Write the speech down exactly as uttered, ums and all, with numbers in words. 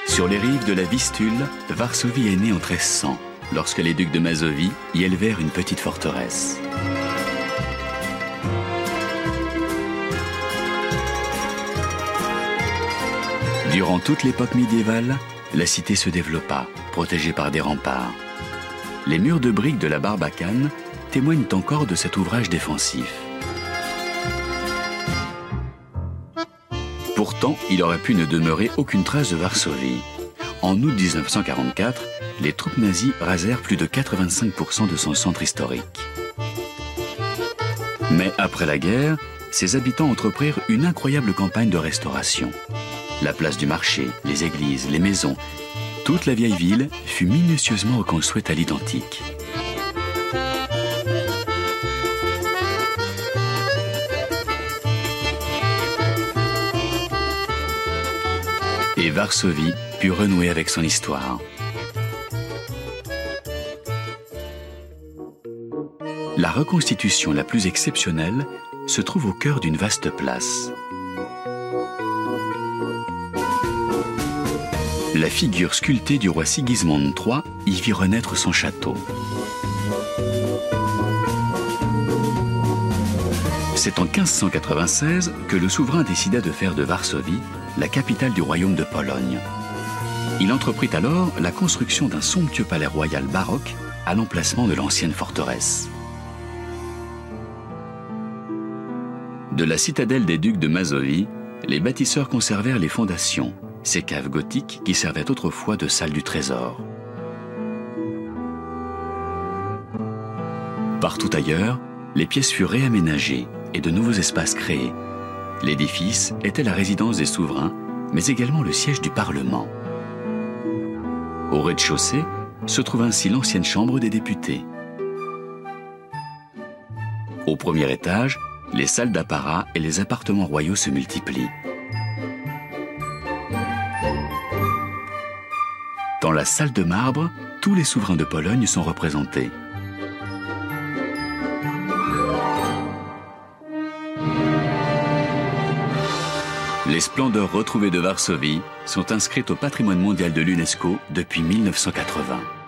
Sur les rives de la Vistule, Varsovie est née en treize cents, lorsque les ducs de Mazovie y élevèrent une petite forteresse. Durant toute l'époque médiévale, la cité se développa, protégée par des remparts. Les murs de briques de la Barbacane témoignent encore de cet ouvrage défensif. Pourtant, il aurait pu ne demeurer aucune trace de Varsovie. En août mille neuf cent quarante-quatre, les troupes nazies rasèrent plus de quatre-vingt-cinq pour cent de son centre historique. Mais après la guerre, ses habitants entreprirent une incroyable campagne de restauration. La place du marché, les églises, les maisons, toute la vieille ville fut minutieusement reconstruite à l'identique. Et Varsovie put renouer avec son histoire. La reconstitution la plus exceptionnelle se trouve au cœur d'une vaste place. La figure sculptée du roi Sigismond trois y vit renaître son château. C'est en quinze cent quatre-vingt-seize que le souverain décida de faire de Varsovie la capitale du royaume de Pologne. Il entreprit alors la construction d'un somptueux palais royal baroque à l'emplacement de l'ancienne forteresse. De la citadelle des ducs de Mazovie, les bâtisseurs conservèrent les fondations, ces caves gothiques qui servaient autrefois de salle du trésor. Partout ailleurs, les pièces furent réaménagées et de nouveaux espaces créés. L'édifice était la résidence des souverains, mais également le siège du Parlement. Au rez-de-chaussée se trouve ainsi l'ancienne chambre des députés. Au premier étage, les salles d'apparat et les appartements royaux se multiplient. Dans la salle de marbre, tous les souverains de Pologne sont représentés. Les splendeurs retrouvées de Varsovie sont inscrites au patrimoine mondial de l'UNESCO depuis mille neuf cent quatre-vingts.